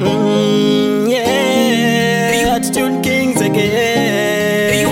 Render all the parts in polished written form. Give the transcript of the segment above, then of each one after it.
Yeah, Attitude Kings again.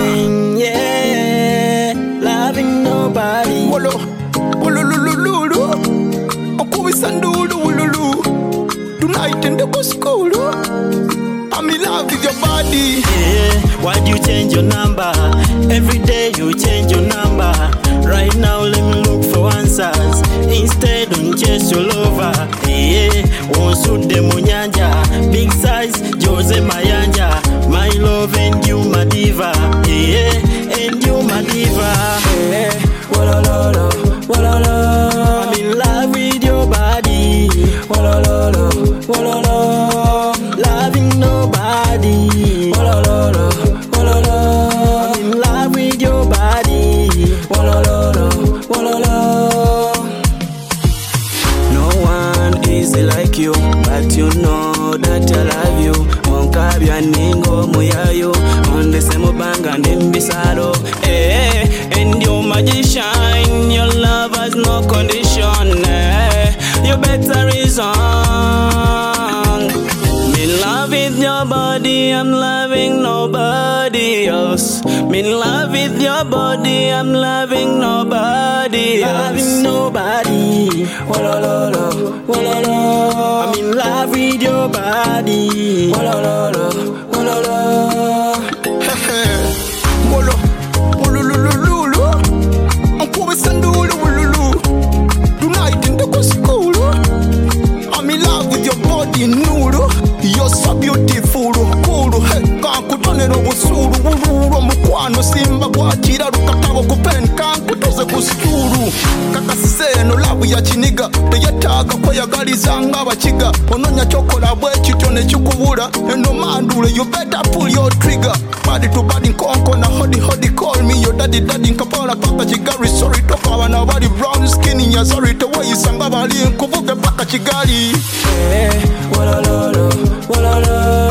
Yeah, loving nobody. Wolo, wololololo, okubi sandulu wololo. Tonight in the school, I'm in love with your body. Yeah, why'd you change your number? Every day you change your number. Right now let me look for answers. Instead don't chase your lover. Yeah, won't suit the munyanja. Big size, Jose Mayanja. My love and you my diva. Yeah, and you my diva. Yeah, wolololo, wololo. I'm in love with your body. Wolololo, wololo. Loving nobody. Wolololo, wololo. I'm in love with your body. Wolololo, wololo. No one is like you, but you know that I love you. Monkabya ningo muyayo, on the same bang and in bisaro. Eh, and your magician, your love has no condition. Eh, you better reason. Me love with your body, I'm loving nobody else. Me love with your body, I'm loving nobody else. Loving nobody. Wolololo, wololo. I'm in love with your body. Wolololo, wololo. Wolo, wololololo, okubi sandulu wololo. Tonight in the school, I'm in love with your body, Nuru. You're so beautiful, cool. Hey, kankutonera obusuru, bululu mukwano simba gwakira lukatabo kupen kankutoze kusituru. Kakaseno labu ya chiniga, teyetaaga kweyagaliza ng'abakiga. Ononya chokola bwekityo ne kikubula. Eno mandule, you better pull your trigger. Body to body nkonko na hodi call me your daddy nkapala paka Kigali. Sorry toka abana bali brown skin ya sorry teweyisanga bali nkuvuge paka Kigali. Wolololo, wololo.